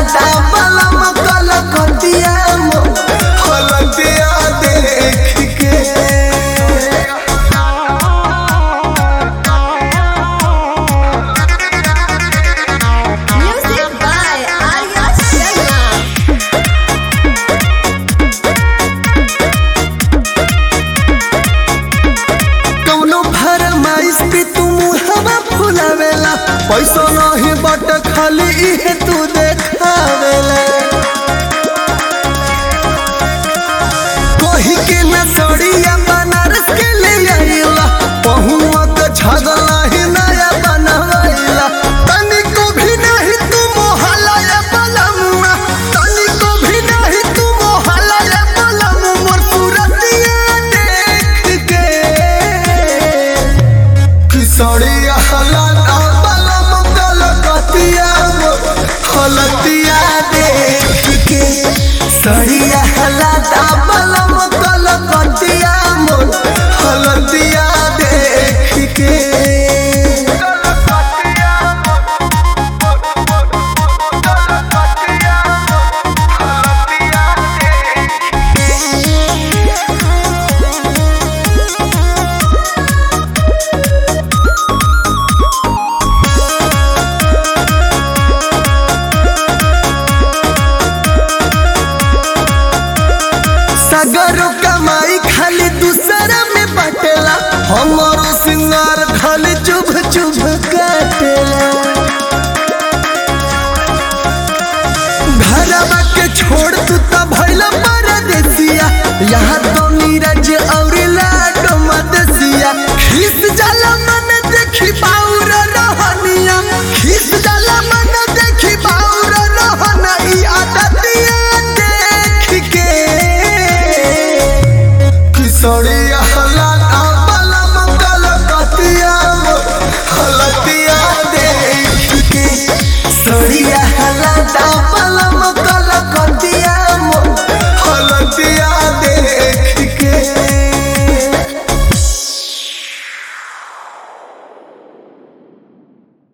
हलाता बलम कलकतिया हलतिया देख के Music by Arya Sharma. कौनो फरमाइश पे तू मुहवा फुलावेला पैसा नहीं बट खाली इहे तू देखावेला कोही के न सड़िया बनारस के ले आइला पहुआ के छगला ही नया बनवाइला तनिको भी नहीं तू मोहल्ला या बलमुआ तनिको भी नहीं तू मोहल्ला या बलम मोर सूरतिया देख के किसड़िया हलाता बलम कलकतिया हलतिया देख के सड़िया हलाता बलम कलकतिया हलतिया देख के सगरो कमाई खाली दूसरा में बटेला हमारो सिंगार खाली चुभ चुभ काटेला घरवा के छोड़ तू त भइला परदेसिया यहाँ तो नीरज और लाडो मदसिया खीस जाला